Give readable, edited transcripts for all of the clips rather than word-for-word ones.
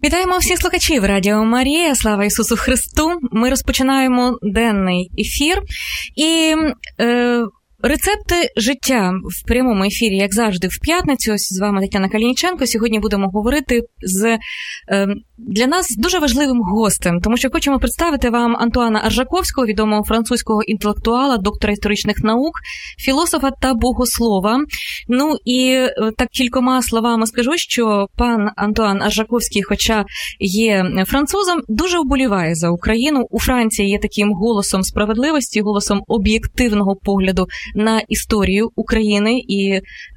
Вітаємо всіх слухачів Радіо Марія, слава Ісусу Христу. Ми розпочинаємо денний ефір і рецепти життя в прямому ефірі, як завжди, в п'ятницю. Ось з вами Тетяна Калініченко. Сьогодні будемо говорити з для нас дуже важливим гостем, тому що хочемо представити вам Антуана Аржаковського, відомого французького інтелектуала, доктора історичних наук, філософа та богослова. Ну і так кількома словами скажу, що пан Антуан Аржаковський, хоча є французом, дуже вболіває за Україну. У Франції є таким голосом справедливості, голосом об'єктивного погляду на історію України і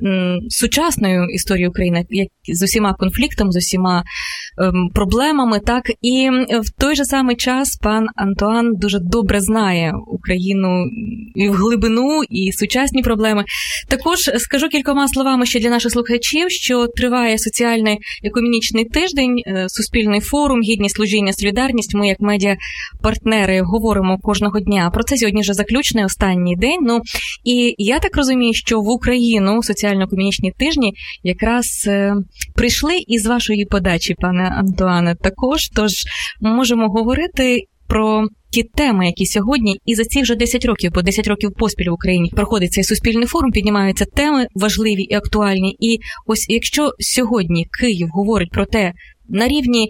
сучасною історію України, як з усіма конфліктами, з усіма проблемами, так, і в той же самий час пан Антуан дуже добре знає Україну і в глибину, і сучасні проблеми. Також скажу кількома словами ще для наших слухачів, що триває соціальний екумінічний тиждень, суспільний форум, гідність, служіння, солідарність. Ми, як медіа-партнери, говоримо кожного дня. Про це сьогодні вже заключний, останній день. Ну, і я так розумію, що в Україну соціально-екумінічні тижні якраз прийшли із вашої подачі, пане Антуане, також. Тож можемо говорити про ті теми, які сьогодні і за ці вже 10 років, бо 10 років поспіль в Україні проходить цей суспільний форум, піднімаються теми важливі і актуальні. І ось якщо сьогодні Київ говорить про те, на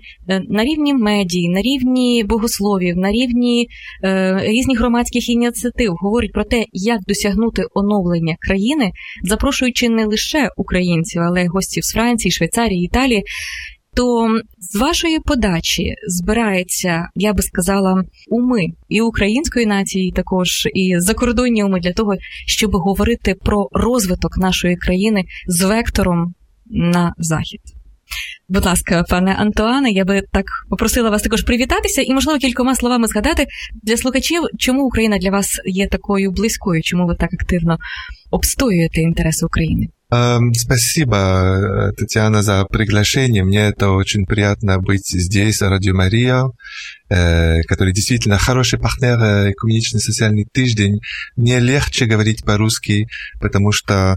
рівні медії, на рівні богословів, на рівні різних громадських ініціатив говорить про те, як досягнути оновлення країни, запрошуючи не лише українців, але й гостів з Франції, Швейцарії, Італії, то з вашої подачі збирається, я би сказала, уми і української нації також, і закордонні уми для того, щоб говорити про розвиток нашої країни з вектором на захід. Будь ласка, пане Антуане, я би так попросила вас також привітатися і, можливо, кількома словами згадати для слухачів, чому Україна для вас є такою близькою, чому ви так активно обстоюєте інтереси України. Спасибо, Татьяна, за приглашение. Мне это очень приятно быть здесь, Радио Мария, который действительно хороший партнер, экуменичный социальный тыждень. Мне легче говорить по-русски, потому что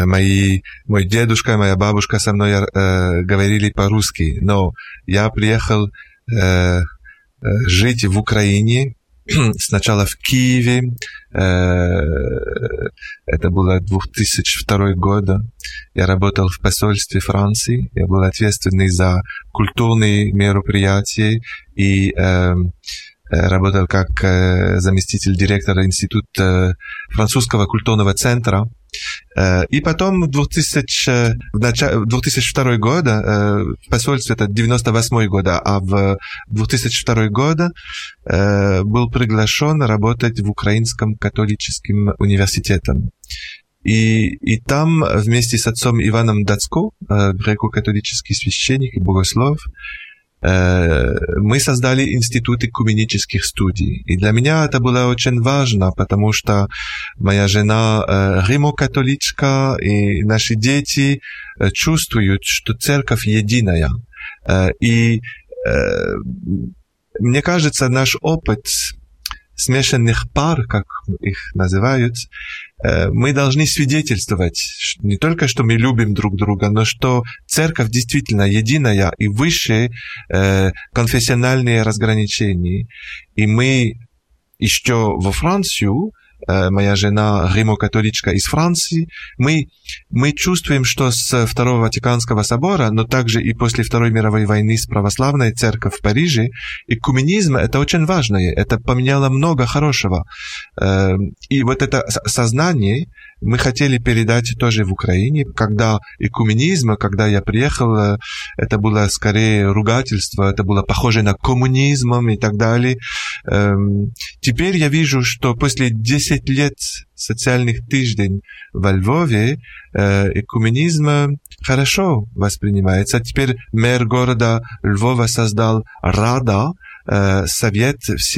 мой дедушка и моя бабушка со мной говорили по-русски. Но я приехал жить в Украине, сначала в Киеве, это было 2002 год. Я работал в посольстве Франции, я был ответственный за культурные мероприятия и работал как заместитель директора Института французского культурного центра. И потом в 2002 год, в посольстве это 98 год, а в 2002 год был приглашен работать в Украинском католическом университете. И там вместе с отцом Иваном Дацко, греко-католический священник и богослов, мы создали институт экуменических студий. И для меня это было очень важно, потому что моя жена римо-католичка, и наши дети чувствуют, что церковь единая. И мне кажется, наш опыт смешанных пар, как их называют, мы должны свидетельствовать не только, что мы любим друг друга, но что церковь действительно единая и выше конфессиональные разграничения. И мы еще во Францию, моя жена римо-католичка из Франции, мы чувствуем, что с Второго Ватиканского собора, но также и после Второй мировой войны с православной церковью в Париже, экуменизм — это очень важное, это поменяло много хорошего. И вот это сознание мы хотели передать тоже в Украине, когда экуменизм, когда я приехал, это было скорее ругательство, это было похоже на коммунизм и так далее. Теперь я вижу, что после 10 лет социальных тыждень во Львове экуменизм хорошо воспринимается. Теперь мэр города Львова создал Рада, совет всех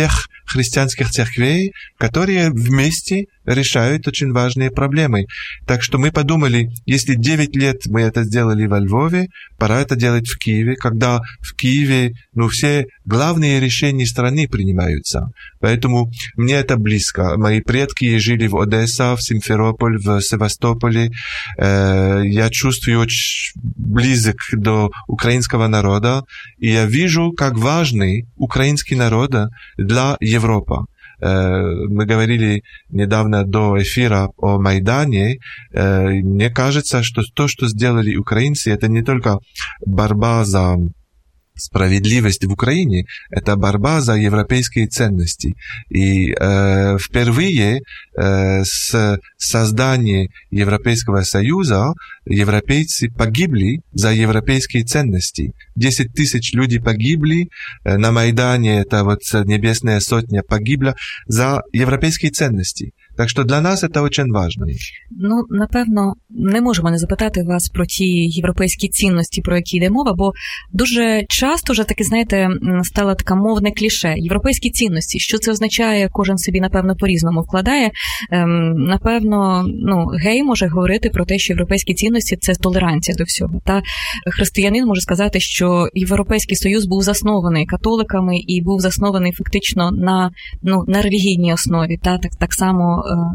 христианских церквей, которые вместе решают очень важные проблемы. Так что мы подумали, если 9 лет мы это сделали во Львове, пора это делать в Киеве, когда в Киеве все главные решения страны принимаются. Поэтому мне это близко. Мои предки жили в Одессе, в Симферополе, в Севастополе. Я чувствую очень близок до украинского народа, и я вижу, как важный украинский народ для Европы. Мы говорили недавно до эфира о Майдане. Мне кажется, что то, что сделали украинцы, это не только борьба за справедливость в Украине, это борьба за европейские ценности. И впервые с создания Европейского Союза европейцы погибли за европейские ценности. 10 тысяч людей погибли, на Майдане это Небесная Сотня погибла за европейские ценности. Так що для нас це дуже важливо. Ну, напевно, не можемо не запитати вас про ті європейські цінності, про які йде мова, бо дуже часто вже таки, знаєте, стало таке мовне кліше. Європейські цінності, що це означає, кожен собі, напевно, по-різному вкладає. Напевно, гей може говорити про те, що європейські цінності – це толеранція до всього. Та християнин може сказати, що Європейський Союз був заснований католиками і був заснований фактично на релігійній основі. Та так само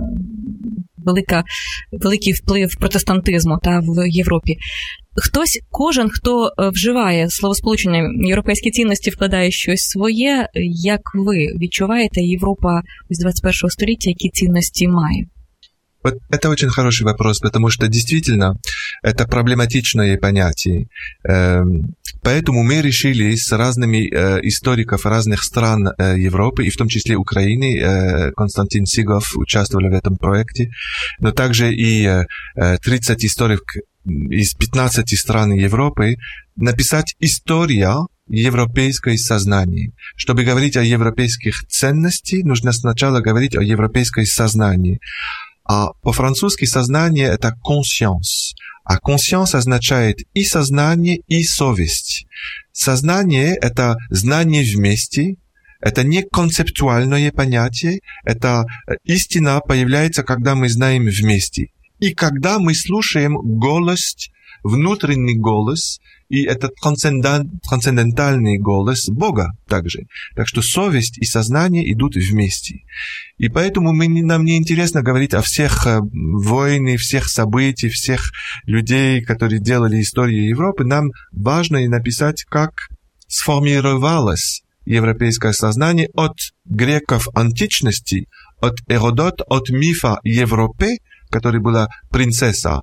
великий вплив протестантизму в Європі. Кожен, хто вживає словосполучення європейські цінності, вкладає щось своє. Як ви відчуваєте, Європа з 21 століття, які цінності має? Вот это очень хороший вопрос, потому что действительно это проблематичное понятие. Поэтому мы решили с разными историков разных стран Европы, и в том числе Украины, Константин Сигов участвовал в этом проекте, но также и 30 историков из 15 стран Европы, написать историю европейское сознание. Чтобы говорить о европейских ценностях, нужно сначала говорить о европейском сознании. А по-французски сознание – это conscience. А conscience означает и сознание, и совесть. Сознание – это знание вместе, это не концептуальное понятие, это истина появляется, когда мы знаем вместе. И когда мы слушаем голос, внутренний голос, и этот трансцендентальный голос Бога также. Так что совесть и сознание идут вместе. И поэтому нам не интересно говорить о всех войнах, всех событиях, всех людей, которые делали историю Европы. Нам важно написать, как сформировалось европейское сознание от греков античности, от Эродота, от мифа Европы, которая была принцесса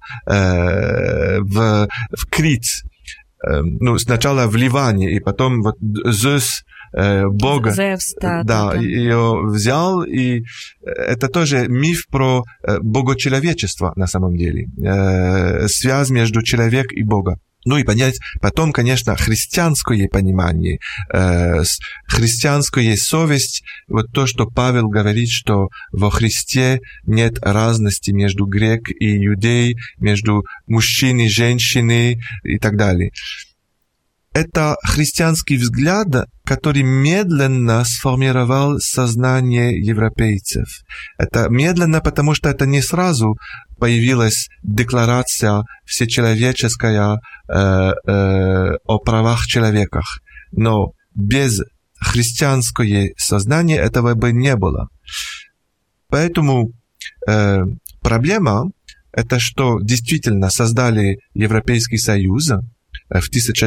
в Крит. Сначала в Ливане, и потом Зевс, Бога, Зевс, ее взял, и это тоже миф про богочеловечество на самом деле, связь между человеком и Богом. И понять, потом, конечно, христианское понимание, христианская совесть, то, что Павел говорит, что во Христе нет разности между грек и иудей, между мужчиной и женщиной и так далее. Это христианский взгляд, который медленно сформировал сознание европейцев. Это медленно, потому что это не сразу появилась декларация всечеловеческая о правах человека. Но без христианского сознания этого бы не было. Поэтому проблема – это что действительно создали Европейский Союз в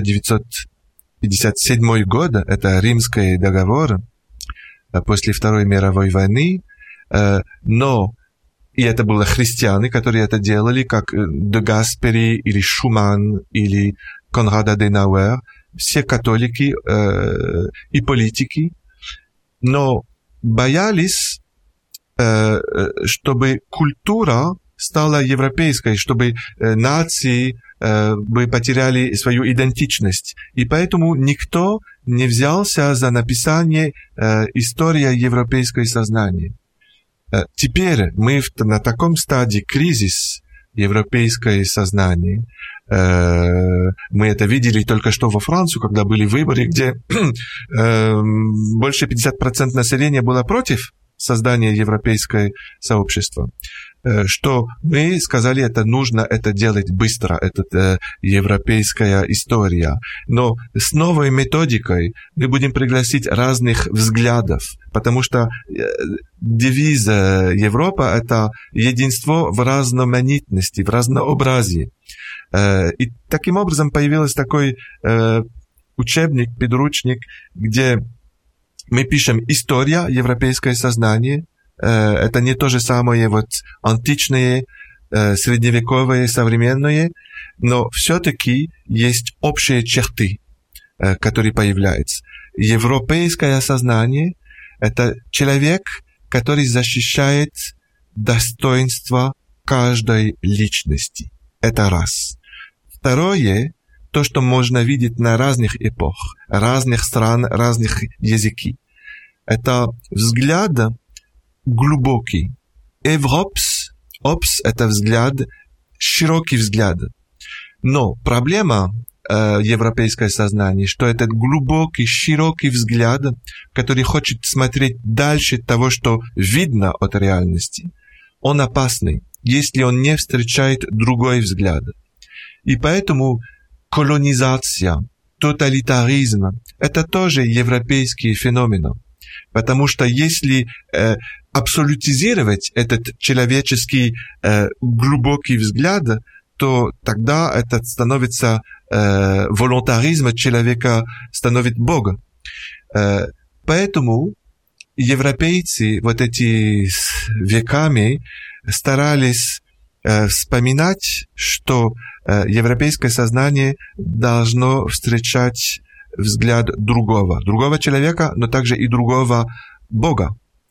1957 год, это Римский договор после Второй мировой войны, но и это были христиане, которые это делали, как де Гаспери или Шуман или Конрад Аденауэр, все католики и политики, но боялись, чтобы культура стала европейской, чтобы нации бы потеряли свою идентичность. И поэтому никто не взялся за написание истории европейского сознания. Теперь мы на таком стадии кризис, европейское сознание. Мы это видели только что во Франции, когда были выборы, где больше 50% населения было против создания европейского сообщества. Что мы сказали, это нужно это делать быстро, это европейская история. Но с новой методикой мы будем пригласить разных взглядов, потому что девиз Европы – это единство в разноманитности, в разнообразии. И таким образом появился такой учебник, подручник, где мы пишем «История, европейское сознание». Это не то же самое вот античное, средневековое, современное, но все-таки есть общие черты, которые появляются. Европейское сознание – это человек, который защищает достоинство каждой личности. Это раз. Второе – то, что можно видеть на разных эпох, разных стран, разных языков. Это взгляд глубокий. Европс, это взгляд, широкий взгляд. Но проблема европейского сознания, что этот глубокий, широкий взгляд, который хочет смотреть дальше того, что видно от реальности, он опасный, если он не встречает другой взгляд. И поэтому колонизация, тоталитаризм – это тоже европейские феномены. Потому что если абсолютизировать этот человеческий глубокий взгляд, то тогда это становится волонтаризм человека, становится Богом. Поэтому европейцы вот эти веками старались вспоминать, что европейское сознание должно встречать взгляд другого человека, но также и другого Бога.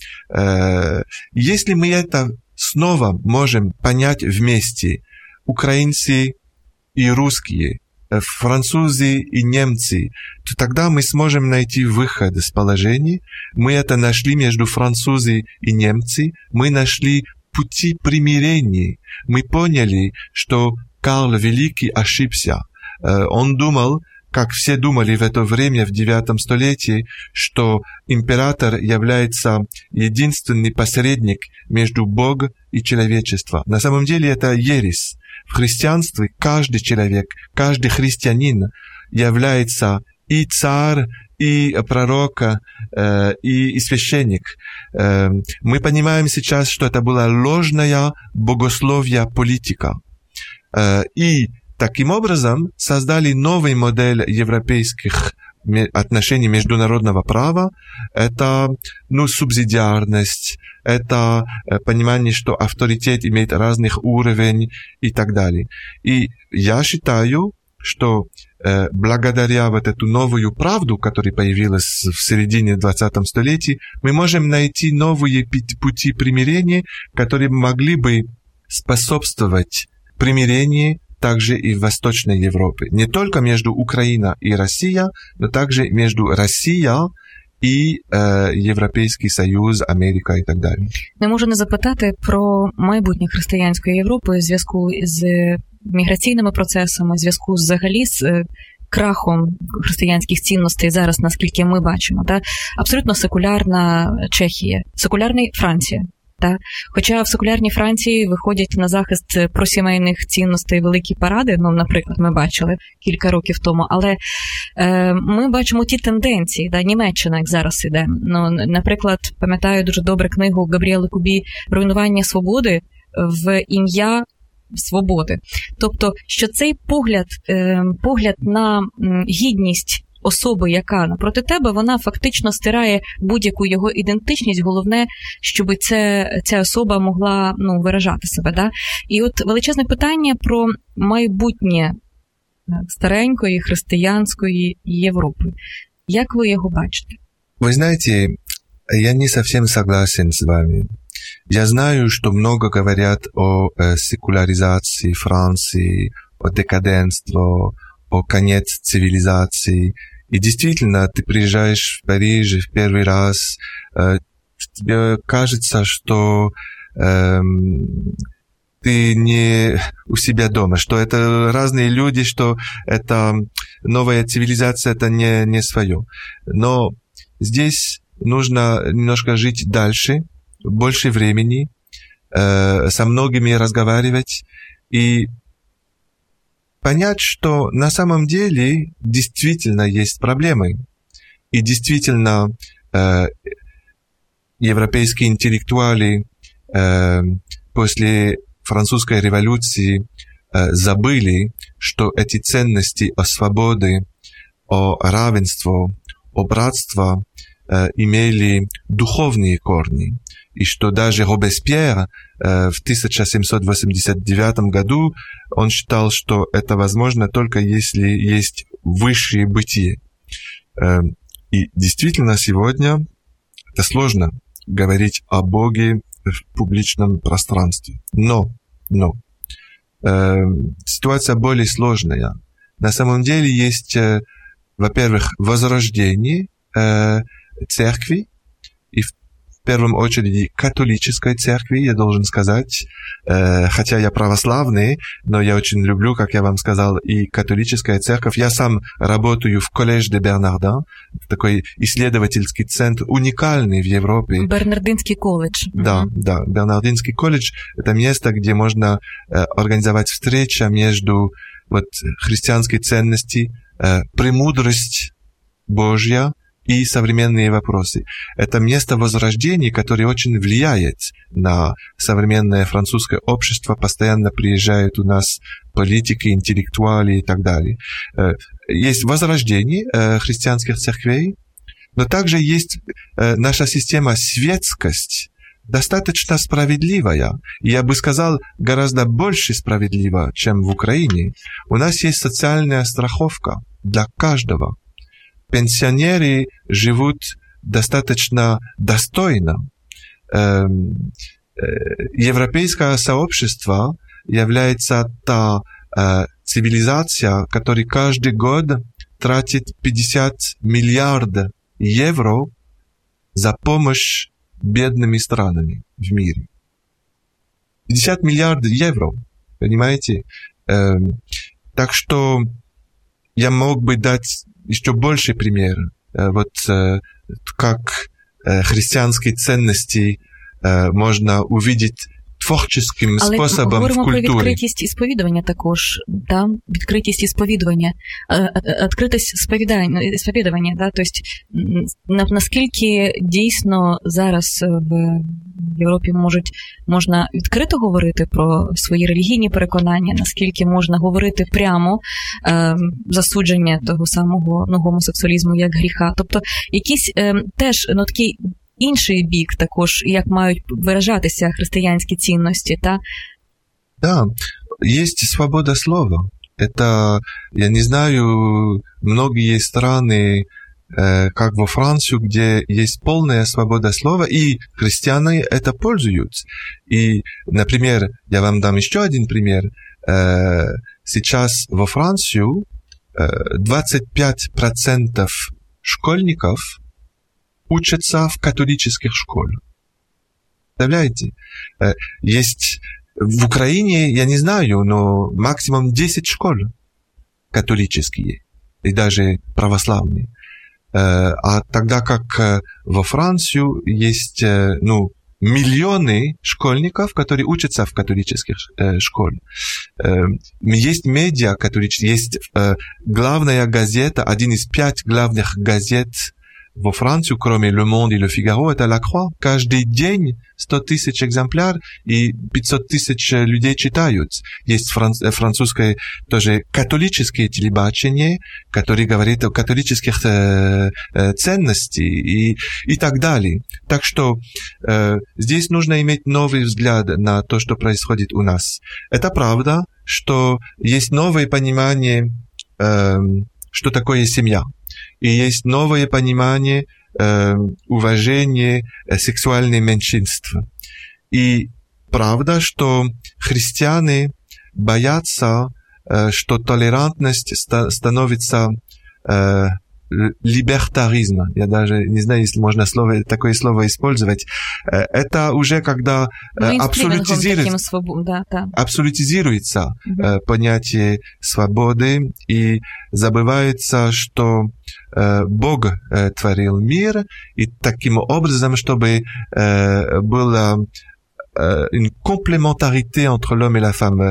Если мы это снова можем понять вместе, украинцы и русские, французы и немцы, то тогда мы сможем найти выход из положения. Мы это нашли между французами и немцами, мы нашли пути примирения. Мы поняли, что Карл Великий ошибся. Он думал, как все думали в это время, в IX столетии, что император является единственный посредник между Богом и человечеством. На самом деле это ересь. В христианстве каждый человек, каждый христианин является и царь, и пророк, и священник. Мы понимаем сейчас, что это была ложная богословие политика. И таким образом создали новую модель европейских отношений международного права. Это субсидиарность, это понимание, что авторитет имеет разных уровней и так далее. И я считаю, что благодаря вот эту новую правду, которая появилась в середине 20 столетия, мы можем найти новые пути примирения, которые могли бы способствовать примирению также и в Восточной Европе. Не только между Украиной и Россией, но также между Россией і Європейський Союз, Америка і так далі. Не можу не запитати про майбутнє християнської Європи в зв'язку з міграційними процесами, в зв'язку взагалі з крахом християнських цінностей зараз, наскільки ми бачимо. Та? Абсолютно секулярна Чехія, секулярна Франція. Та? Хоча в секулярній Франції виходять на захист просімейних цінностей великі паради, наприклад, ми бачили кілька років тому, але ми бачимо ті тенденції, Німеччина, як зараз іде. Наприклад, пам'ятаю дуже добре книгу Габріели Кубі «Руйнування свободи в ім'я свободи». Тобто, що цей погляд на гідність особи, яка напроти тебе, вона фактично стирає будь-яку його ідентичність. Головне, щоб ця особа могла виражати себе. Да? І от величезне питання про майбутнє старенької християнської Європи. Як ви його бачите? Вы знаете, я не совсем согласен с вами. Я знаю, что много говорят о секуляризации Франции, о декаденстве, о конец цивилизации. И действительно, ты приезжаешь в Париж в первый раз, тебе кажется, что ты не у себя дома, что это разные люди, что это новая цивилизация, это не свое. Но здесь нужно немножко жить дальше, больше времени, со многими разговаривать и понять, что на самом деле действительно есть проблемы. И действительно европейские интеллектуалы после французской революции забыли, что эти ценности о свободе, о равенстве, о братстве имели духовные корни. И что даже Робеспьер в 1789 году он считал, что это возможно только если есть высшее бытие. И действительно сегодня это сложно говорить о Боге в публичном пространстве. Но ситуация более сложная. На самом деле есть, во-первых, возрождение церкви, и в первую очередь католической церкви, я должен сказать, хотя я православный, но я очень люблю, как я вам сказал, и католическая церковь. Я сам работаю в Collège de Bernardin, такой исследовательский центр, уникальный в Европе. Бернардинский колледж. Да, Бернардинский колледж – это место, где можно организовать встречи между христианской ценностью, премудрость Божья и современные вопросы. Это место возрождения, которое очень влияет на современное французское общество. Постоянно приезжают у нас политики, интеллектуалы и так далее. Есть возрождение христианских церквей, но также есть наша система светскость, достаточно справедливая. И я бы сказал, гораздо больше справедлива, чем в Украине. У нас есть социальная страховка для каждого. Пенсионеры живут достаточно достойно. Европейское сообщество является та цивилизация, которая каждый год тратит 50 миллиардов евро за помощь бедными странами в мире. 50 миллиардов евро, понимаете? Так что я мог бы дать еще больше примеров, как христианские ценности можна увидеть творчим способом в культурі. Але говоримо про відкритість і сповідування також, да? Відкритість і сповідування, відкритість сповідування, да? Тобто, наскільки дійсно зараз в Європі можна відкрито говорити про свої релігійні переконання, наскільки можна говорити прямо засудження того самого гомосексуалізму як гріха. Тобто, якісь теж такий інший бік також, як мають виражатися християнські цінності, та? Да, есть свобода слова. Это, я не знаю, многие страны, как во Францию, где есть полная свобода слова, и христиане это пользуются. И, например, я вам дам еще один пример. Сейчас во Францию 25% школьников учатся в католических школах. Представляете? Есть в Украине, я не знаю, но максимум 10 школ католические и даже православные. А тогда как во Францию есть, миллионы школьников, которые учатся в католических школах. Есть медиа католические, есть главная газета, один из 5 главных газет во Францию, кроме Le Monde и Le Figaro, это La Croix. Каждый день 100 тысяч экземпляр и 500 тысяч людей читают. Есть французское тоже католическое телебачение, которое говорит о католических ценностях и так далее. Так что здесь нужно иметь новый взгляд на то, что происходит у нас. Это правда, что есть новое понимание, что такое семья. И есть новое понимание уважения сексуальных меньшинств. И правда, что христиане боятся, что толерантность становится либертаризм. Я даже не знаю, если можно такое слово использовать. Это уже когда абсолютизируется понятие свободы, и забывается, что Бог творил мир, и таким образом, чтобы была une complémentarité entre l'homme et la femme,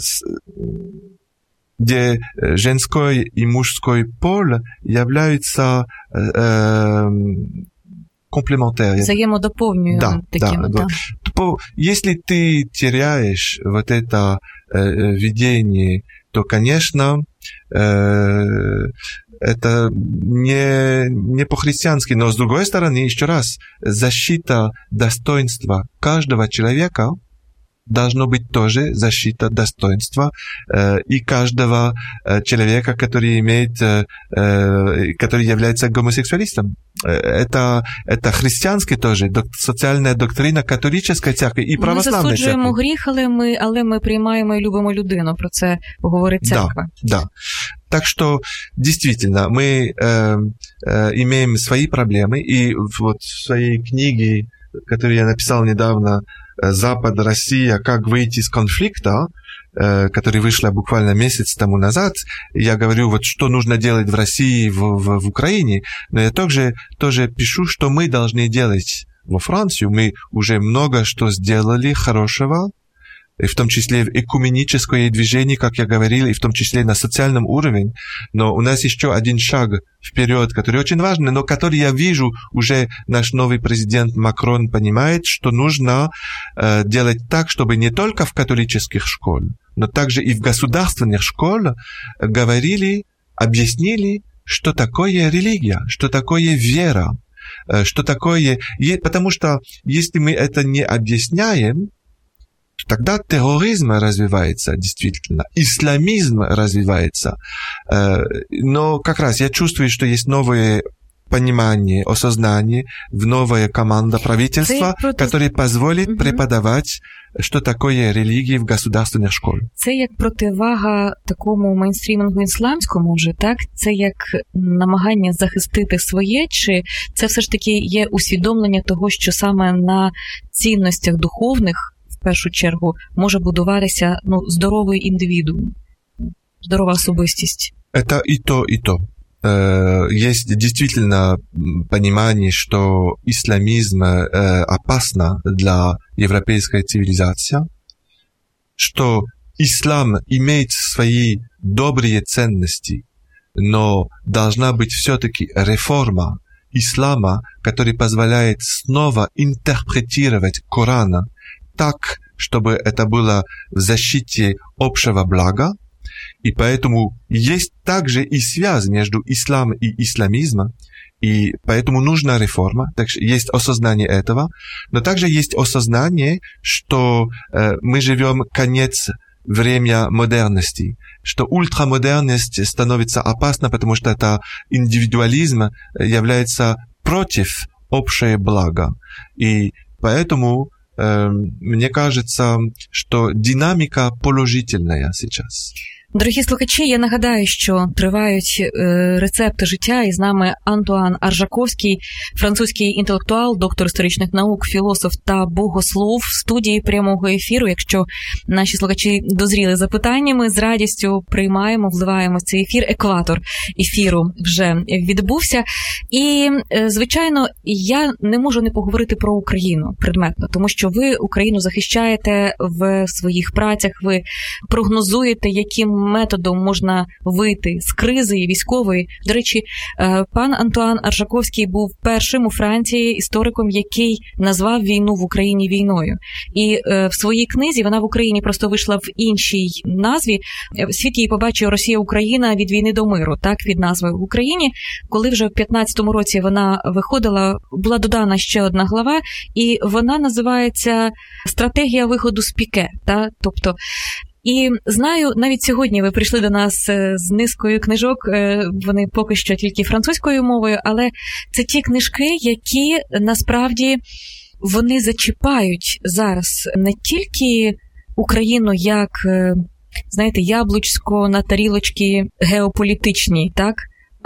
где женской и мужской пол являются комплементарными. Взаимодополняют таким, да. Если ты теряешь вот это видение, то, конечно, это не по-христиански, но с другой стороны, еще раз, защита достоинства каждого человека должно быть тоже защита достоинства и каждого человека, который является гомосексуалистом. Это христианский тоже, соціальна доктрина католицької церкви і православної церкви. Ми засуджуємо гріх, але ми приймаємо і любимо людину. Про це говорить церква. Да. Так что, действительно, мы имеем свои проблемы, и вот в своей книге, которую я написал недавно, «Запад, Россия. Как выйти из конфликта», которая вышла буквально месяц тому назад, я говорю, вот что нужно делать в России, в Украине, но я тоже пишу, что мы должны делать во Францию. Мы уже много что сделали хорошего, и в том числе в экуменическое движение, как я говорил, и в том числе на социальном уровне. Но у нас еще один шаг вперед, который очень важный, но который я вижу, уже наш новый президент Макрон понимает, что нужно делать так, чтобы не только в католических школах, но также и в государственных школах говорили, объяснили, что такое религия, что такое вера, что такое... Потому что если мы это не объясняем, тогда терроризм развивается, действительно, исламизм развивается. Но как раз я чувствую, что есть новое понимание, осознание, новая команда правительства, которая позволит преподавать, що таке релігія в государственних школах. Це як противага такому мейнстрімінгу ісламському вже, так? Це як намагання захистити своє, чи це все ж таки є усвідомлення того, що саме на цінностях духовних в першу чергу може будуватися здоровий індивідуум, здорова особистість? Это и то, и то. Есть действительно понимание, что исламизм опасно для европейской цивилизации, что ислам имеет свои добрые ценности, но должна быть все-таки реформа ислама, которая позволяет снова интерпретировать Коран так, чтобы это было в защите общего блага, и поэтому есть также и связь между исламом и исламизмом, и поэтому нужна реформа, так что есть осознание этого, но также есть осознание, что мы живем конец время модерности, что ультрамодерность становится опасна, потому что это индивидуализм является против общего блага, и поэтому мне кажется, что динамика положительная сейчас. Дорогі слухачі, я нагадаю, що тривають рецепти життя, і з нами Антуан Аржаковський, французький інтелектуал, доктор історичних наук, філософ та богослов в студії прямого ефіру. Якщо наші слухачі дозріли запитаннями, з радістю приймаємо, вливаємо в цей ефір. Екватор ефіру вже відбувся. І, звичайно, я не можу не поговорити про Україну предметно, тому що ви Україну захищаєте в своїх працях, ви прогнозуєте, яким методом можна вийти з кризи військової. До речі, пан Антуан Аржаковський був першим у Франції істориком, який назвав війну в Україні війною. І в своїй книзі, вона в Україні просто вийшла в іншій назві, світ її побачив «Росія-Україна від війни до миру», так, від назви в Україні. Коли вже в 15-му році вона виходила, була додана ще одна глава, і вона називається «Стратегія виходу з піке», так, тобто і знаю, навіть сьогодні ви прийшли до нас з низкою книжок, вони поки що тільки французькою мовою, але це ті книжки, які насправді вони зачіпають зараз не тільки Україну як, знаєте, яблучко на тарілочці геополітичній, так?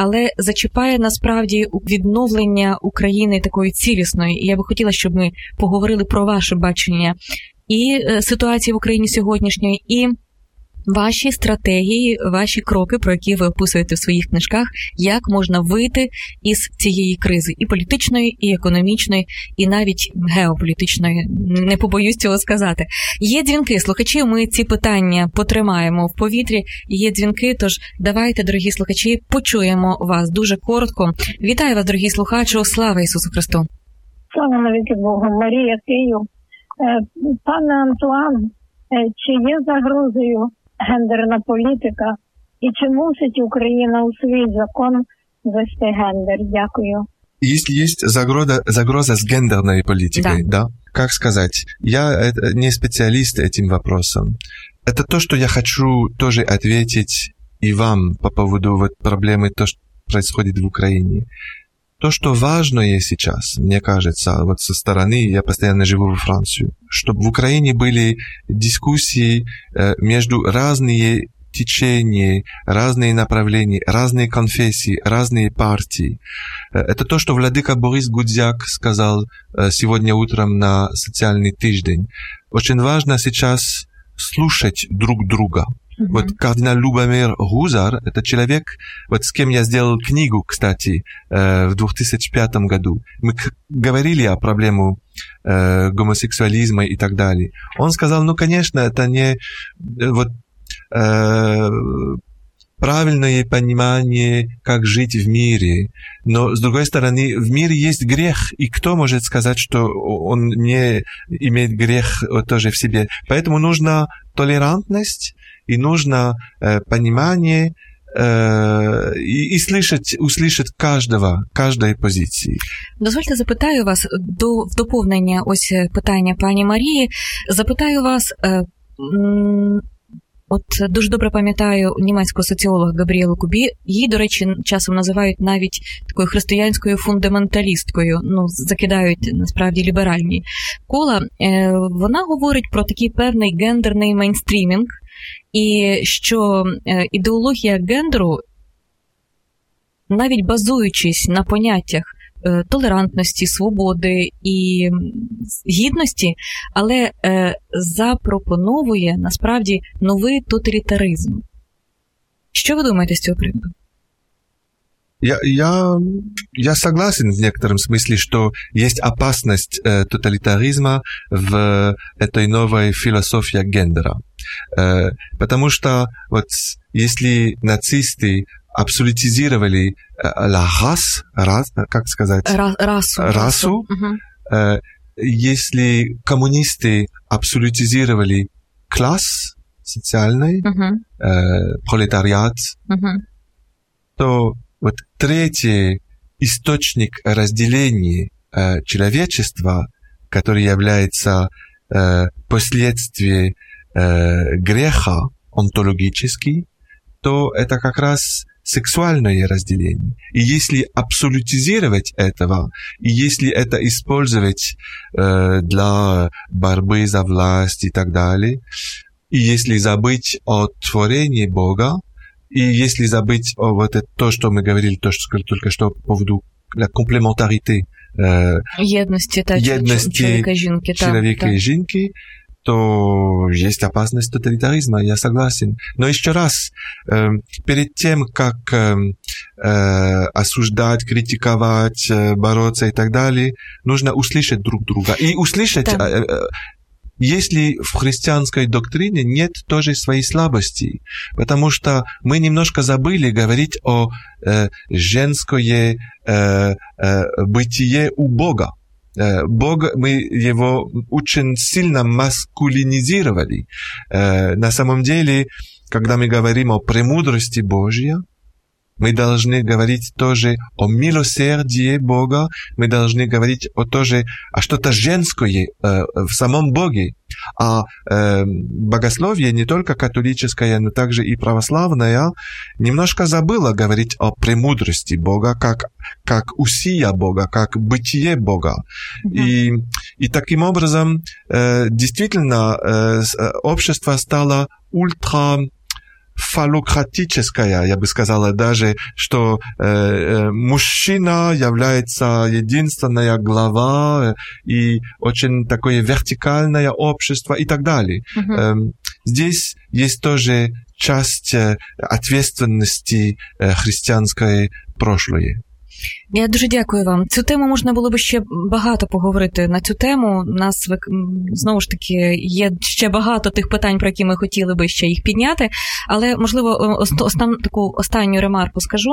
але зачіпає насправді відновлення України такої цілісної. І я би хотіла, щоб ми поговорили про ваше бачення і ситуації в Україні сьогоднішньої, і ваші стратегії, ваші кроки, про які ви описуєте в своїх книжках, як можна вийти із цієї кризи і політичної, і економічної, і навіть геополітичної, не побоюсь цього сказати. Є дзвінки, слухачі, ми ці питання потримаємо в повітрі, є дзвінки, тож давайте, дорогі слухачі, почуємо вас дуже коротко. Вітаю вас, дорогі слухачі, слава Ісусу Христу! Слава навіки Богу! Марія Київ. Пане Антуан, чи є загрозою гендерна політика і чи мусить Україна у свій закон ввести гендер? Дякую. Если есть загроза с гендерной политикой, да? Как сказать? Я не специалист этим вопросом. Это то, что я хочу тоже ответить и вам по поводу вот проблемы, то, что происходит в Украине. То, что важное сейчас, мне кажется, вот со стороны, я постоянно живу во Франции, чтобы в Украине были дискуссии между разные течения, разные направления, разные конфессии, разные партии. Это то, что владыка Борис Гудзяк сказал сегодня утром на социальный тиждень. Очень важно сейчас слушать друг друга. Вот кардинал Любомир Гузар, это человек, вот с кем я сделал книгу, кстати, в 2005 году. Мы говорили о проблеме гомосексуализма и так далее. Он сказал, ну, конечно, это не вот правильное понимание, как жить в мире. Но, с другой стороны, в мире есть грех, и кто может сказать, что он не имеет грех тоже в себе? Поэтому нужна толерантность, и нужно понимание і услышать каждої позиції. Дозвольте запитаю вас в доповнення ось питання пані Марії. Запитаю вас, от дуже добре пам'ятаю німецького соціолога Габріелу Кубі, її, до речі, часом називають навіть такою християнською фундаменталісткою, ну, закидають, насправді, ліберальні кола. Вона говорить про такий певний гендерний мейнстрімінг, і що ідеологія гендеру, навіть базуючись на поняттях толерантності, свободи і гідності, але запропоновує, насправді, новий тоталітаризм. Що ви думаєте з цього приводу? Я согласен в некотором смысле, что есть опасность тоталитаризма в этой новой философии гендера. Потому что вот если нацисты абсолютизировали как сказать? Расу. Если коммунисты абсолютизировали класс социальный, пролетариат, то вот третий источник разделения человечества, который является последствием греха онтологический, то это как раз сексуальное разделение. И если абсолютизировать этого, и если это использовать для борьбы за власть и так далее, и если забыть о творении Бога, и если забыть о вот это, то, что мы говорили, то, что сказали только что по поводу la complémentarité, едности человека и жінки, то есть опасность тоталитаризма, я согласен. Но еще раз, перед тем, как осуждать, критиковать, бороться и так далее, нужно услышать друг друга. И услышать, если в христианской доктрине нет тоже своей слабости, потому что мы немножко забыли говорить о женское бытие у Бога. Бог, мы его очень сильно маскулинизировали. На самом деле, когда мы говорим о премудрости Божьей, мы должны говорить тоже о милосердии Бога, мы должны говорить тоже о что-то женское в самом Боге. А богословие, не только католическое, но также и православное, немножко забыло говорить о премудрости Бога, как усия Бога, как бытие Бога. И таким образом, действительно, общество стало фалократическая, я бы сказала даже, что мужчина является единственная глава и очень такое вертикальное общество и так далее. Здесь есть тоже часть ответственности християнской прошлое. Я дуже дякую вам. Цю тему можна було б ще багато поговорити на цю тему. У нас, знову ж таки, є ще багато тих питань, про які ми хотіли би ще їх підняти. Але, можливо, таку останню ремарку скажу.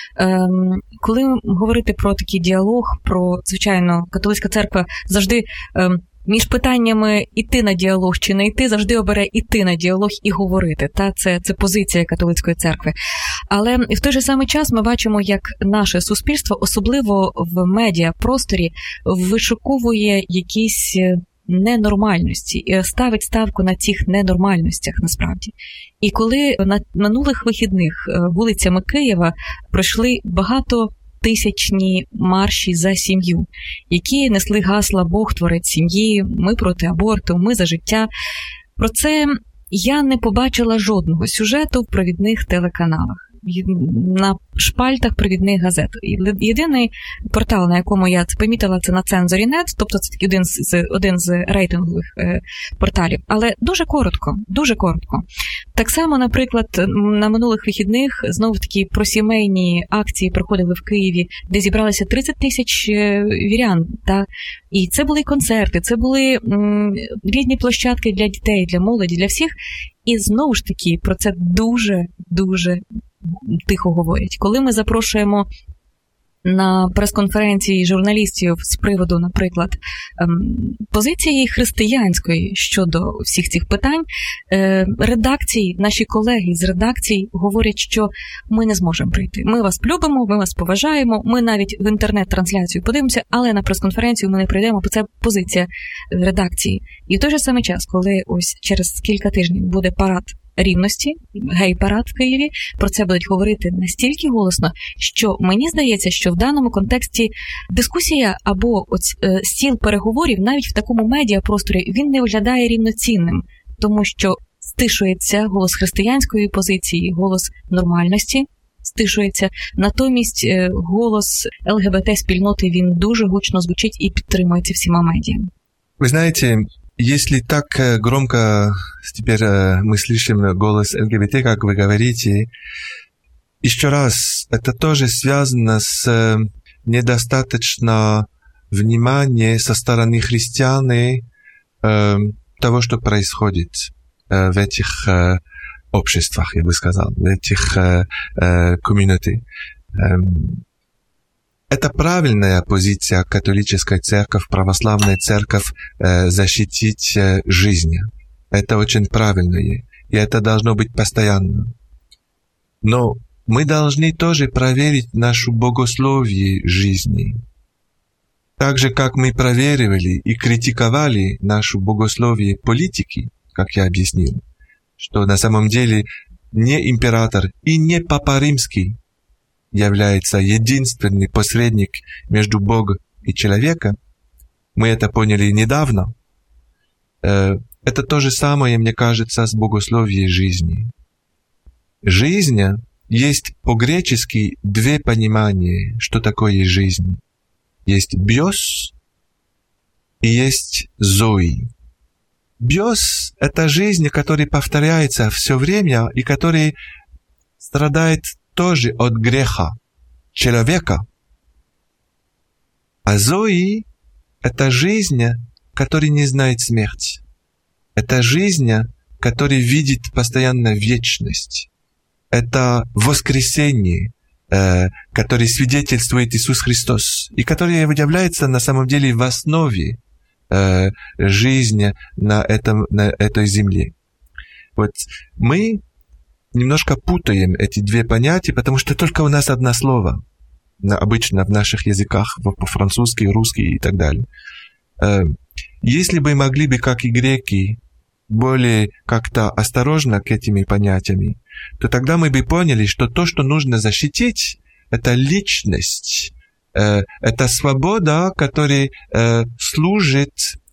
Коли говорити про такий діалог, про, звичайно, католицька церква завжди між питаннями іти на діалог чи не йти, завжди обере іти на діалог і говорити. Це позиція католицької церкви. Але в той же самий час ми бачимо, як наше суспільство, особливо в медіапросторі, вишуковує якісь ненормальності і ставить ставку на цих ненормальностях насправді. І коли на минулих вихідних вулицями Києва пройшли багатотисячні марші за сім'ю, які несли гасла «Бог творець сім'ї», «Ми проти аборту», «Ми за життя». Про це я не побачила жодного сюжету в провідних телеканалах, на шпальтах провідних газет. Єдиний портал, на якому я це помітила, це на Цензорі.нет, тобто це один з рейтингових порталів. Але дуже коротко. Так само, наприклад, на минулих вихідних знову-таки просімейні акції проходили в Києві, де зібралися 30 тисяч вірян. І це були концерти, це були різні площадки для дітей, для молоді, для всіх. І знову ж таки про це дуже тихо говорять. Коли ми запрошуємо на прес-конференції журналістів з приводу, наприклад, позиції християнської щодо всіх цих питань, редакції, наші колеги з редакцій говорять, що ми не зможемо прийти. Ми вас любимо, ми вас поважаємо, ми навіть в інтернет-трансляцію подивимося, але на прес-конференцію ми не прийдемо, бо це позиція редакції. І в той же самий час, коли ось через кілька тижнів буде парад рівності, гей-парад в Києві, про це будуть говорити настільки голосно, що мені здається, що в даному контексті дискусія або стіл переговорів навіть в такому медіапросторі, він не виглядає рівноцінним, тому що стишується голос християнської позиції, голос нормальності стишується, натомість голос ЛГБТ-спільноти, він дуже гучно звучить і підтримується всіма медіями. Ви знаєте, если так громко теперь мы слышим голос ЛГБТ, как вы говорите, еще раз, это тоже связано с недостаточно внимания со стороны христиан того, что происходит в этих обществах, я бы сказал, в этих комьюнити. Это правильная позиция католической церкви, православной церкви защитить жизнь. Это очень правильное, и это должно быть постоянно. Но мы должны тоже проверить нашу богословие жизни. Так же, как мы проверили и критиковали нашу богословие политики, как я объяснил, что на самом деле не император и не Папа Римский является единственный посредник между Богом и человеком, мы это поняли недавно, это то же самое, мне кажется, с богословием жизни. Жизнь есть по-гречески две понимания, что такое жизнь. Есть биос и есть зои. Биос — это жизнь, которая повторяется все время и которая страдает тоже от греха человека. А зои — это жизнь, которая не знает смерть. Это жизнь, которая видит постоянно вечность. Это воскресение, которое свидетельствует Иисус Христос, и которое является на самом деле в основе жизни на этой земле. Вот мы немножко путаем эти две понятия, потому что только у нас одно слово, обычно в наших языках, по-французски, русский и так далее. Если бы могли бы, как и греки, более как-то осторожно к этими понятиями, то тогда мы бы поняли, что то, что нужно защитить, это личность, это свобода, которая служит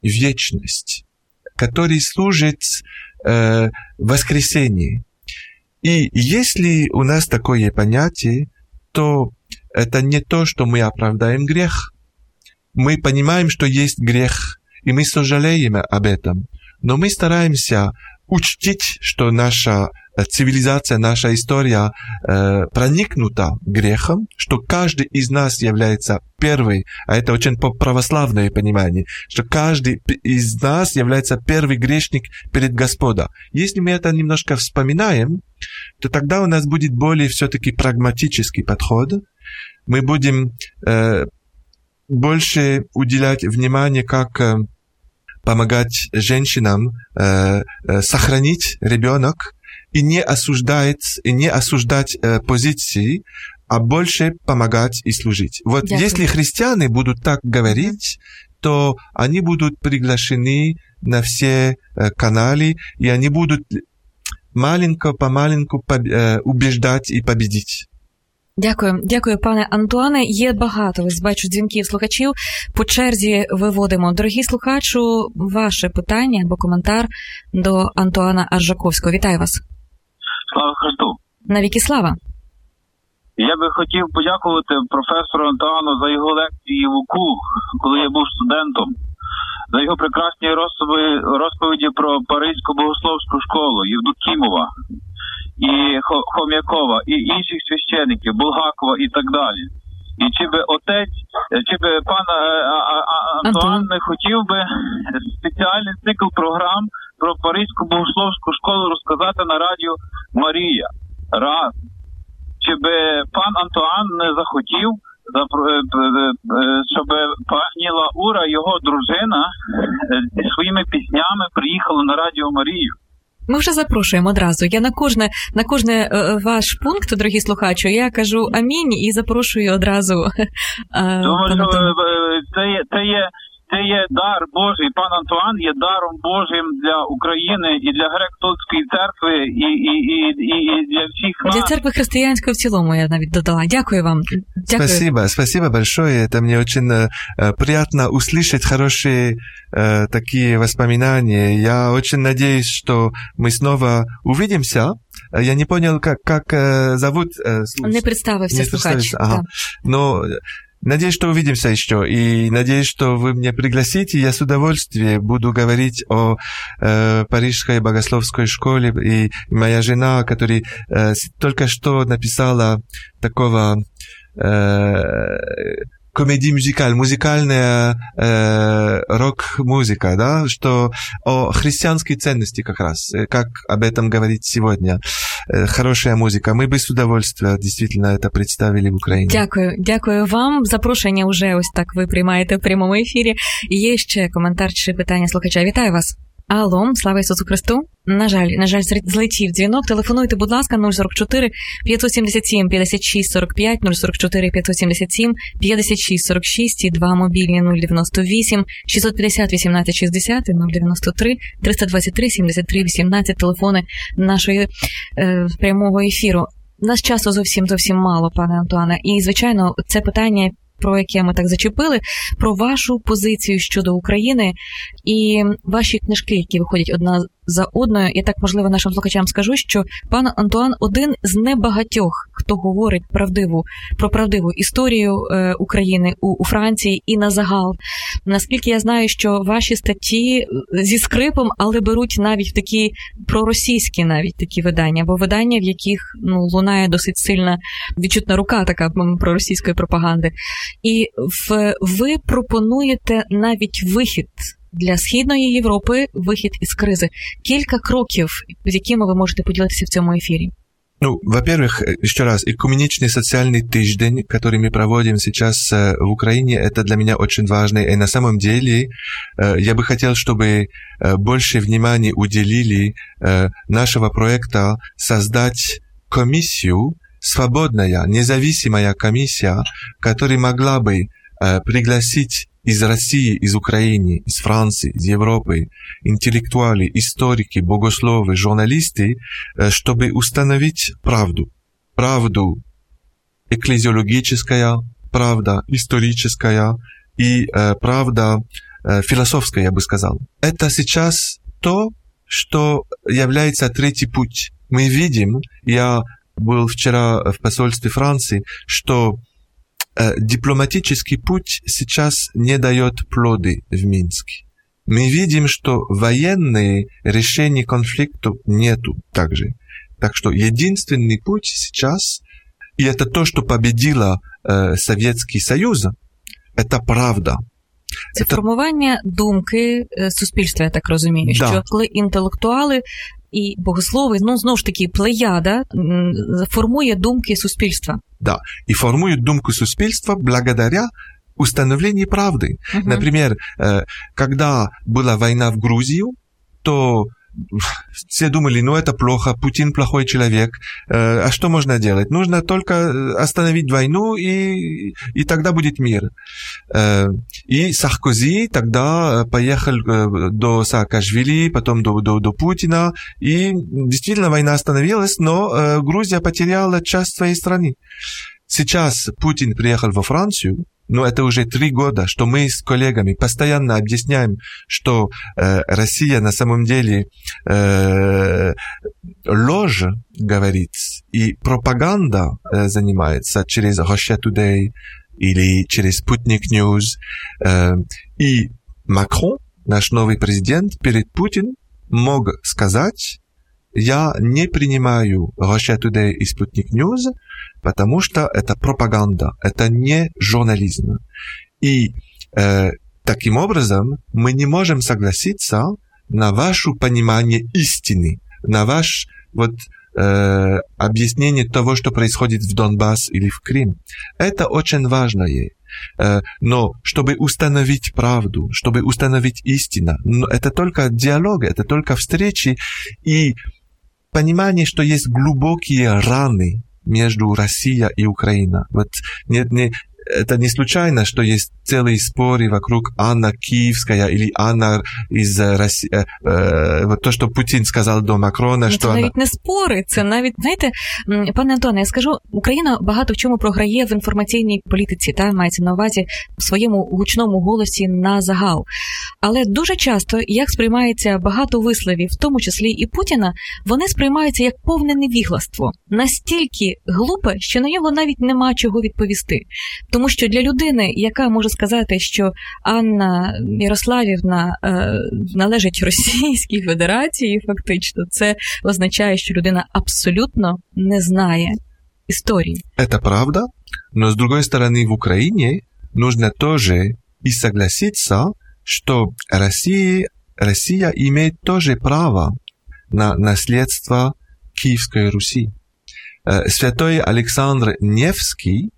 вечность, которая служит воскресению. И если у нас такое понятие, то это не то, что мы оправдаем грех. Мы понимаем, что есть грех, и мы сожалеем об этом. Но мы стараемся учтить, что наша цивилизация, наша история проникнута грехом, что каждый из нас является первый, а это очень православное понимание, что каждый из нас является первый грешник перед Господом. Если мы это немножко вспоминаем, то тогда у нас будет более все-таки прагматический подход. Мы будем больше уделять внимание, как помогать женщинам сохранить ребенок и не осуждать позиции, а больше помогать и служить. Вот Дякую. Если христиане будут так говорить, то они будут приглашены на все каналы, и они будут маленько-помаленьку убеждать и победить. Дякую, пане Антуане. Є багато, ось бачу, дзвінків слухачів. По черзі виводимо. Дорогі слухачу, ваше питання або коментар до Антуана Аржаковського. Вітаю вас. Слава Христу! Навіки слава! Я би хотів подякувати професору Антуану за його лекції в УКУ, коли я був студентом, за його прекрасні розповіді про Паризьку богословську школу Євдокімова, і Хом'якова, і інших священиків, Булгакова і так далі. І чи би пан Антуан не хотів би спеціальний цикл програм про Паризьку богословську школу розказати на радіо Марія? Раз. Чи би пан Антуан не захотів, щоб пані Лаура, його дружина, зі своїми піснями приїхала на радіо Марію? Ми вже запрошуємо одразу. Я на кожне ваш пункт, дорогі слухачі, я кажу амінь і запрошую одразу. Думаю, це є дар Божий. Пан Антуан є даром Божим для України і для греко-католицької церкви, і для всіх нас. Для церкви християнської в цілому, я навіть додала. Дякую вам. Дякую. Спасибо большое. Это мне очень приятно услышать хорошие такие воспоминания. Я очень надеюсь, что мы снова увидимся. Я не понял, как зовут слушатель. Не представився слухач. Ага. Но надеюсь, что увидимся еще, и надеюсь, что вы меня пригласите. Я с удовольствием буду говорить о Парижской богословской школе. И моя жена, которая только что написала такого комедий-мюзикаль, музыкальная рок-музыка, да, что о христианской ценности как раз, как об этом говорить сегодня. Хорошая музыка. Мы бы с удовольствием действительно это представили в Україні. Дякую вам. Запрошення вже ось так ви приймаєте в прямому ефірі. Є ще коментар чи питання слухача. Вітаю вас. Алло, слава Ісусу Христу. На жаль, злетів дзвінок. Телефонуйте, будь ласка, 044 577 56 45, 044 577 56 46 і два мобільні 098 650 18 60 і 093 323 73 18 телефони нашої прямого ефіру. Нас часу зовсім мало, пане Антуане. І, звичайно, це питання, про яке ми так зачепили, про вашу позицію щодо України і ваші книжки, які виходять одна за одною. Я так, можливо, нашим слухачам скажу, що пан Антуан один з небагатьох, хто говорить про правдиву історію України у Франції і на загал. Наскільки я знаю, що ваші статті зі скрипом, але беруть навіть такі проросійські навіть такі видання, або видання, в яких лунає досить сильна відчутна рука така проросійської пропаганди. І ви пропонуєте навіть вихід для Східної Європи, вихід із кризи. Кілька кроків, з якими ви можете поділитися в цьому ефірі. Во-первых, еще раз, экуменичный социальный тиждень, который мы проводим сейчас в Украине, это для меня очень важно. И на самом деле я бы хотел, чтобы больше внимания уделили нашего проекта создать комиссию, свободная, независимая комиссия, которая могла бы пригласить из России, из Украины, из Франции, из Европы интеллектуалы, историки, богословы, журналисты, чтобы установить правду. Правду экклезиологическая, правда историческая и правда философская, я бы сказал. Это сейчас то, что является третий путь. Мы видим, я был вчера в посольстве Франции, что дипломатический путь сейчас не дает плоды в Минске. Мы видим, что военные решения конфликтов нету также. Так что единственный путь сейчас, и это то, что победило Советский Союз, это правда. Це формування думки суспільства, я так розумію, що коли інтелектуали і богослови, знову ж таки, плеяда формує думки суспільства. Да, и формуют думку суспільства благодаря установлению правды. Например, когда была война в Грузию, то все думали, это плохо, Путин плохой человек, а что можно делать? Нужно только остановить войну, и тогда будет мир. И Саркози тогда поехал до Саакашвили, потом до Путина, и действительно война остановилась, но Грузия потеряла часть своей страны. Сейчас Путин приехал во Францию, но это уже 3 года, что мы с коллегами постоянно объясняем, что Россия на самом деле ложь говорит, и пропаганда занимается через Russia Today или через Sputnik News. И Макрон, наш новый президент, перед Путиным мог сказать: я не принимаю Russia Today и Sputnik News, потому что это пропаганда, это не журнализм. И таким образом мы не можем согласиться на ваше понимание истины, на ваше объяснение того, что происходит в Донбасс или в Крым. Это очень важное. Но чтобы установить правду, чтобы установить истину, это только диалог, это только встречи и понимание, что есть глубокие раны между Россией и Украиной. Это не случайно, что есть целые споры вокруг Анна Киевская или Анна из России. То, що Путін сказав до Макрона, що... Це навіть не спори, це навіть, знаєте, пане Антоне, я скажу, Україна багато в чому програє в інформаційній політиці, мається на увазі в своєму гучному голосі на загал. Але дуже часто, як сприймається багато висловів, в тому числі і Путіна, вони сприймаються як повне невігластво. Настільки глупе, що на нього навіть нема чого відповісти. Тому що для людини, яка може сказати, що Анна Ярославівна належить Російській Федерації, фактично, це означає, що людина абсолютно не знає истории. Это правда, но с другой стороны в Украине нужно тоже и согласиться, что Россия имеет тоже право на наследство Киевской Руси. Святой Александр Невский,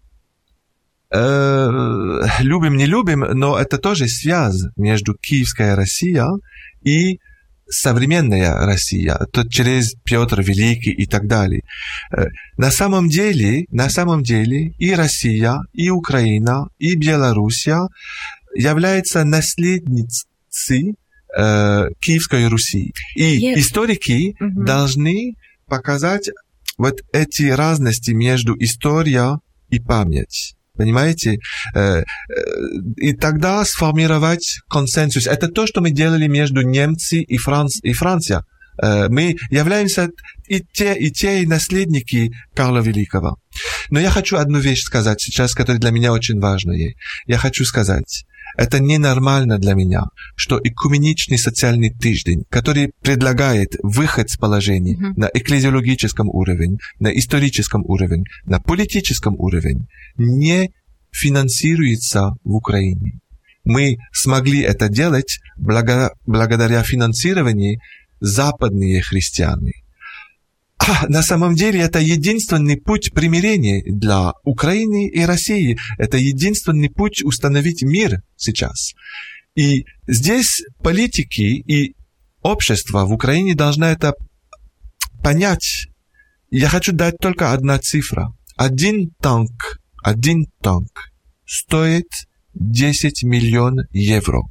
любим, не любим, но это тоже связь между Киевская Россия и современная Россия, то через Петр Великий и так далее. На самом деле и Россия, и Украина, и Белоруссия являются наследницей Киевской Руси. И историки должны показать эти разности между историей и память. Понимаете? И тогда сформировать консенсус. Это то, что мы делали между немцами и Францией. Мы являемся и те наследники Карла Великого. Но я хочу одну вещь сказать сейчас, которая для меня очень важная. Я хочу сказать, это ненормально для меня, что экуменичный социальный тиждень, который предлагает выход с положения на экклезиологическом уровне, на историческом уровне, на политическом уровне, не финансируется в Украине. Мы смогли это делать благодаря финансированию западные христиане. На самом деле это единственный путь примирения для Украины и России. Это единственный путь установить мир сейчас. И здесь политики и общество в Украине должны это понять. Я хочу дать только одна цифра. Один танк стоит 10 миллионов евро.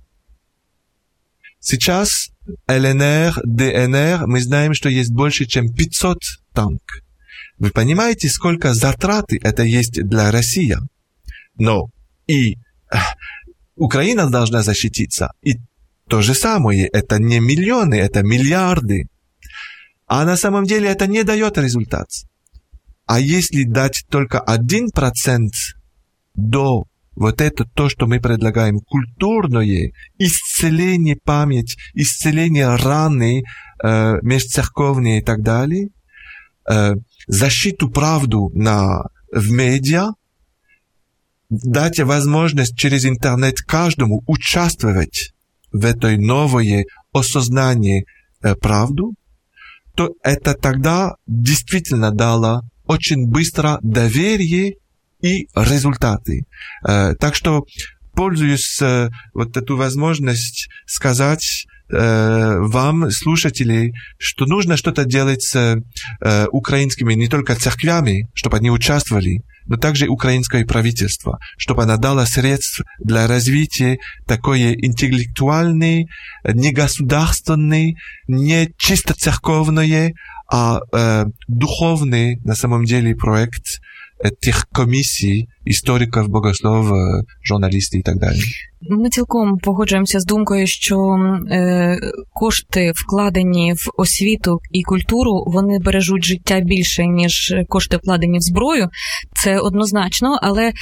Сейчас ЛНР, ДНР, мы знаем, что есть больше, чем 500 танков. Вы понимаете, сколько затраты это есть для России? Но и Украина должна защититься. И то же самое, это не миллионы, это миллиарды. А на самом деле это не дает результат. А если дать только 1% до вот это то, что мы предлагаем, культурное исцеление памяти, исцеление раны межцерковные и так далее, защиту правду в медиа, дать возможность через интернет каждому участвовать в этой новой осознании правду, то это тогда действительно дало очень быстро доверие и результаты. Так что пользуюсь вот эту возможность сказать вам, слушатели, что нужно что-то делать с украинскими не только церквями, чтобы они участвовали, но также украинское правительство, чтобы оно дало средств для развития такой интеллектуальной, не государственной, не чисто церковной, а духовный, на самом деле, проект тих комісій, істориків, богословів, журналістів і так далі. Ми цілком погоджуємося з думкою, що кошти, вкладені в освіту і культуру, вони бережуть життя більше, ніж кошти, вкладені в зброю. Це однозначно, але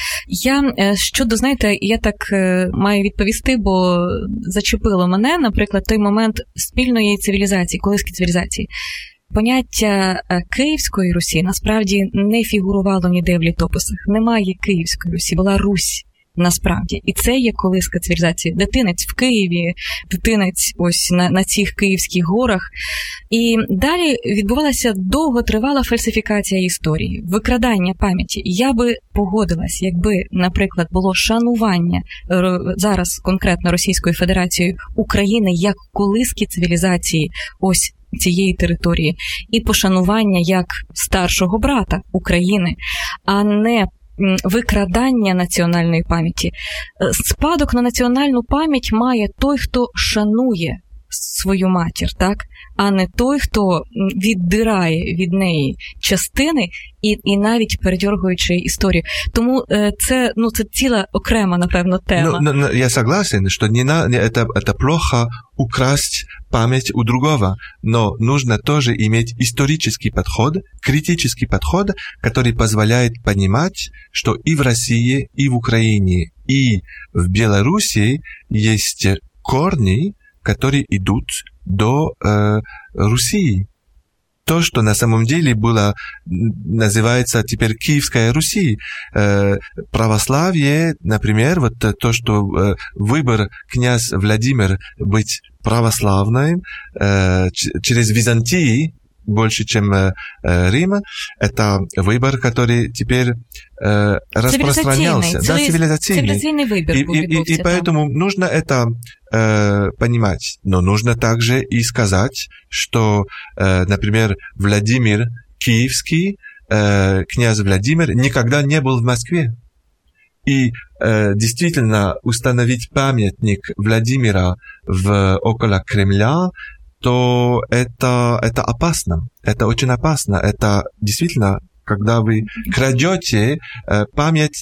я так маю відповісти, бо зачепило мене, наприклад, той момент спільної цивілізації, колиської цивілізації. Поняття Київської Русі насправді не фігурувало ніде в літописах. Немає Київської Русі, була Русь насправді. І це є колиска цивілізації. Дитинець в Києві, дитинець ось на цих Київських горах. І далі відбувалася довготривала фальсифікація історії, викрадання пам'яті. Я би погодилась, якби, наприклад, було шанування зараз конкретно Російською Федерацією України як колиски цивілізації, ось цієї території, і пошанування як старшого брата України, а не викрадання національної пам'яті. Спадок на національну пам'ять має той, хто шанує свою матір, так? А не той, хто віддирає від неї частини і навіть передьоргуючи історію. Тому це ціла окрема, напевно, тема. Я согласен, что это плохо украсть память у другого, но нужно тоже иметь исторический подход, критический подход, который позволяет понимать, что и в России, и в Украине, и в Белоруссии есть корни, которые идут до Руси. То, что на самом деле было, называется теперь Киевская Русь. Православие, например, вот то, что выбор князь Владимир быть православным через Византии, больше, чем Рим, это выбор, который теперь распространялся. Цивилизационный выбор. И поэтому нужно это понимать. Но нужно также и сказать, что, например, Владимир Киевский, князь Владимир, никогда не был в Москве. И действительно установить памятник Владимира около Кремля, то это опасно. Это очень опасно. Это действительно, когда вы крадете память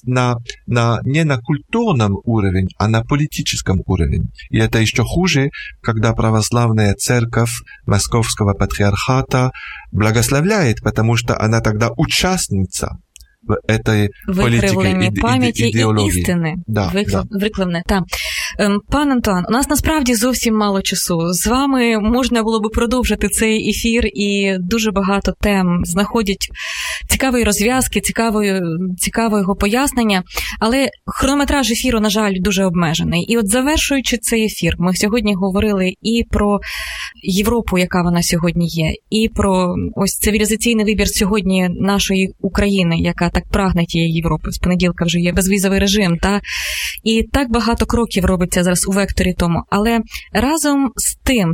не на культурном уровне, а на политическом уровне. И это еще хуже, когда православная церковь Московского патриархата благословляет, потому что она тогда участница в этой политике пам'яті ідеології. І істини. Викладне, так. Пан Антуан, у нас насправді зовсім мало часу. З вами можна було би продовжити цей ефір, і дуже багато тем знаходять цікавої розв'язки, цікавого його пояснення, але хронометраж ефіру, на жаль, дуже обмежений. І от завершуючи цей ефір, ми сьогодні говорили і про Європу, яка вона сьогодні є, і про ось цивілізаційний вибір сьогодні нашої України, яка так прагне тієї Європи. З понеділка вже є безвізовий режим, і так багато кроків робиться зараз у векторі тому. Але разом з тим,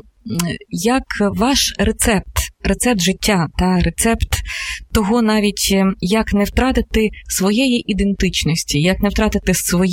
як ваш рецепт життя, рецепт того навіть, як не втратити своєї ідентичності, як не втратити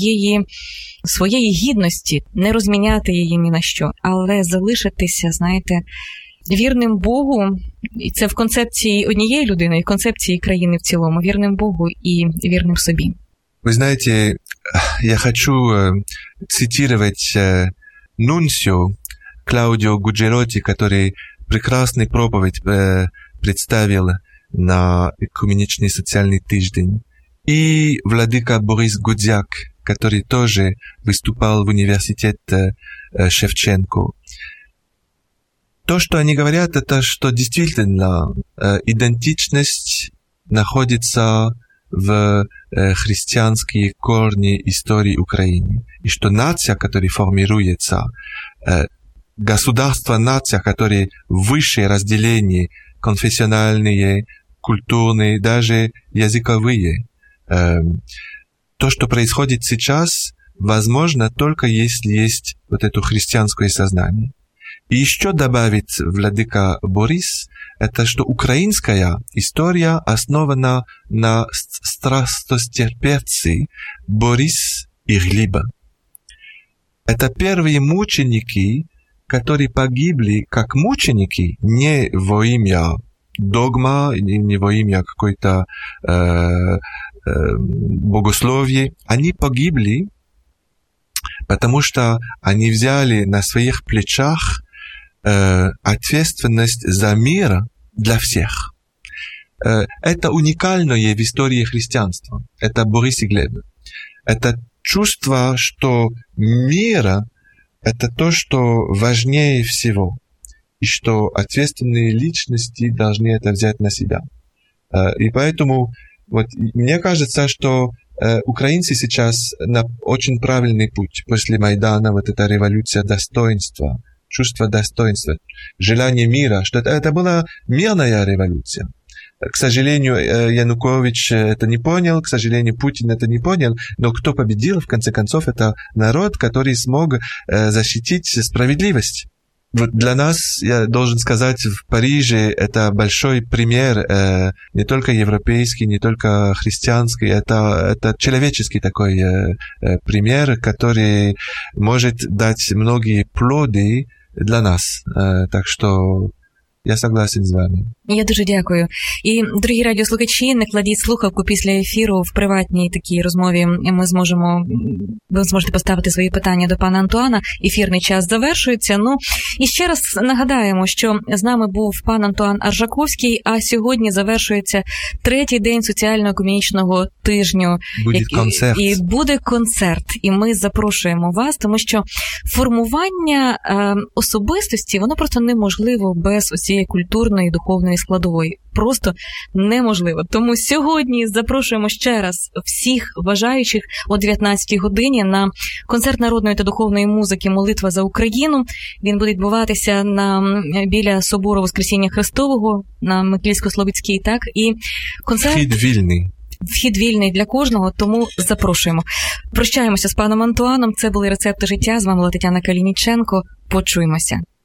своєї гідності, не розміняти її ні на що, але залишитися, вірним Богу, і це в концепції однієї людини, і в концепції країни в цілому, вірним Богу і вірним собі. Вы знаете, я хочу цитировать Нунсио Клаудио Гуджероти, который прекрасный проповедь представил на Экуменичный социальный тиждень. И владыка Борис Гудзяк, который тоже выступал в университете Шевченко. То, что они говорят, это что действительно идентичность находится в христианские корни истории Украины. И что нация, которая формируется, государство-нация, которые высшие разделения конфессиональные, культурные, даже языковые. То, что происходит сейчас, возможно только если есть вот это христианское сознание. И еще добавит владыка Борис, это что украинская история основана на страстотерпевце Борис и Глиба. Это первые мученики, которые погибли как мученики не во имя догма, не во имя какой-то богословия. Они погибли, потому что они взяли на своих плечах ответственность за мир для всех. Это уникальное в истории христианства. Это Борис и Глеб. Это чувство, что мир — это то, что важнее всего, и что ответственные личности должны это взять на себя. И поэтому вот, мне кажется, что украинцы сейчас на очень правильный путь. После Майдана вот эта революция достоинства, чувство достоинства, желание мира, что это была мирная революция. К сожалению, Янукович это не понял, к сожалению, Путин это не понял, но кто победил, в конце концов, это народ, который смог защитить справедливость. Вот для нас, я должен сказать, в Париже это большой пример, не только европейский, не только христианский, это человеческий такой пример, который может дать многие плоды для нас. Так что я согласен з вами. Я дуже дякую. І, дорогі радіослухачі, не кладіть слухавку після ефіру в приватній такій розмові. Ви зможете поставити свої питання до пана Антуана. Ефірний час завершується. Ну, і ще раз нагадаємо, що з нами був пан Антуан Аржаковський, а сьогодні завершується 3-й день соціально-екуменічного тижню. Буде концерт. І буде концерт. І ми запрошуємо вас, тому що формування особистості, воно просто неможливо без цієї культурної, духовної складової. Просто неможливо. Тому сьогодні запрошуємо ще раз всіх бажаючих о 19-й годині на концерт народної та духовної музики «Молитва за Україну». Він буде відбуватися біля Собору Воскресіння Христового на Микільсько-Слобідській, так? І концерт... Вхід вільний для кожного, тому запрошуємо. Прощаємося з паном Антуаном. Це були «Рецепти життя». З вами була Тетяна Калініченко. Почуємося.